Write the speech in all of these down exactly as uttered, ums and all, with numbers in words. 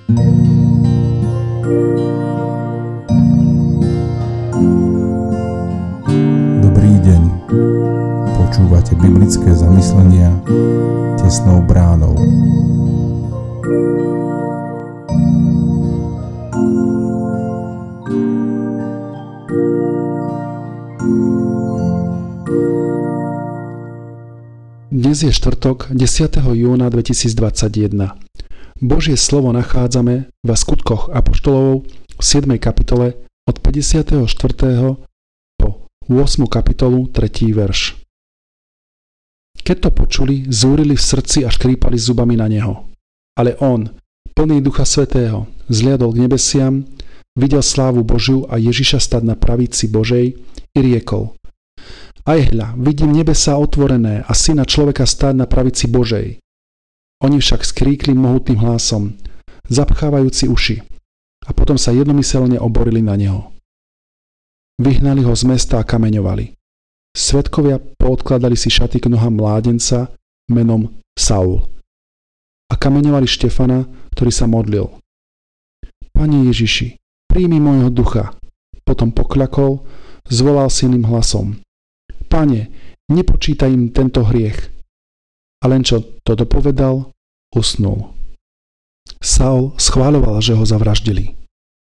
Dobrý deň. Počúvate biblické zamyslenia tesnou bránou. Dnes je štvrtok, desiateho júna dvetisícdvadsaťjeden. Božie slovo nachádzame v Skutkoch apoštolovov v siedmej kapitole od päťdesiateho štvrtého po ôsmu kapitolu tretí verš. Keď to počuli, zúrili v srdci a škrípali zubami na neho. Ale on, plný Ducha Svätého, zliadol k nebesiam, videl slávu Božiu a Ježiša stať na pravici Božej i riekol: Aj hľa, vidím nebesá otvorené a syna človeka stáť na pravici Božej. Oni však skríkli mohutným hlasom, zapchávajúci uši, a potom sa jednomyselne oborili na neho. Vyhnali ho z mesta a kameňovali. Svedkovia poodkladali si šaty k nohám mládenca menom Saul a kameňovali Štefana, ktorý sa modlil: Pane Ježiši, príjmi môjho ducha. Potom pokľakol, zvolal silným hlasom: Pane, nepočítaj im tento hriech. A len čo to dopovedal, usnul. Saul schváľoval, že ho zavraždili.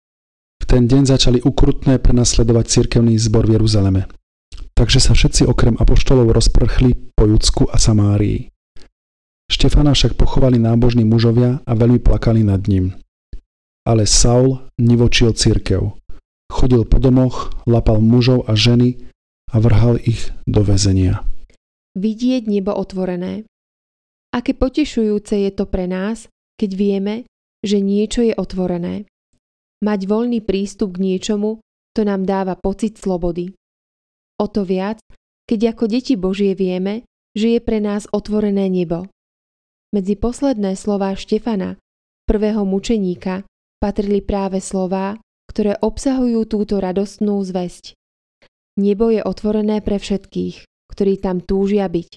V ten deň začali ukrutné prenasledovať cirkevný zbor v Jeruzaleme. Takže sa všetci okrem apoštolov rozprchli po Judsku a Samárii. Štefana však pochovali nábožní mužovia a veľmi plakali nad ním. Ale Saul nivočil cirkev. Chodil po domoch, lapal mužov a ženy a vrhal ich do väzenia. Vidieť nebo otvorené. Aké potešujúce je to pre nás, keď vieme, že niečo je otvorené. Mať voľný prístup k niečomu, to nám dáva pocit slobody. O to viac, keď ako deti Božie vieme, že je pre nás otvorené nebo. Medzi posledné slová Štefana, prvého mučeníka, patrili práve slová, ktoré obsahujú túto radostnú zvesť. Nebo je otvorené pre všetkých, ktorí tam túžia byť.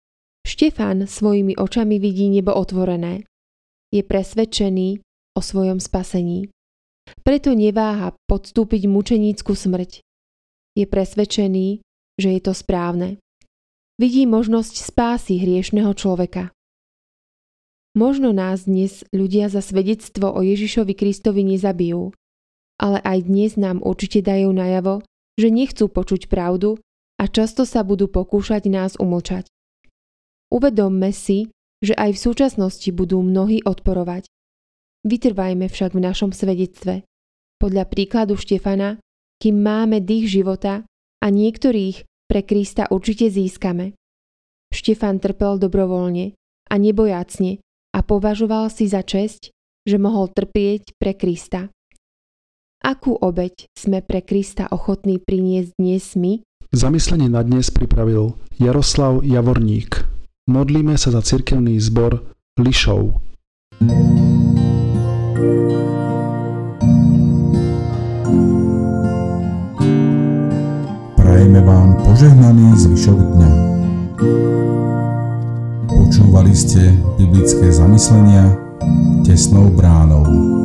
Štefan svojimi očami vidí nebo otvorené. Je presvedčený o svojom spasení. Preto neváha podstúpiť mučenícku smrť. Je presvedčený, že je to správne. Vidí možnosť spásy hriešneho človeka. Možno nás dnes ľudia za svedectvo o Ježišovi Kristovi nezabijú, ale aj dnes nám určite dajú najavo, že nechcú počuť pravdu a často sa budú pokúšať nás umlčať. Uvedomme si, že aj v súčasnosti budú mnohí odporovať. Vytrvajme však v našom svedectve. Podľa príkladu Štefana, kým máme dých života a niektorých pre Krista určite získame. Štefan trpel dobrovoľne a nebojácne a považoval si za česť, že mohol trpieť pre Krista. Akú obeť sme pre Krista ochotní priniesť dnes my? Zamyslenie na dnes pripravil Jaroslav Javorník. Modlíme sa za cirkevný zbor Lišov. Prajeme vám požehnaný zvyšok dňa. Počúvali ste biblické zamyslenia tesnou bránou.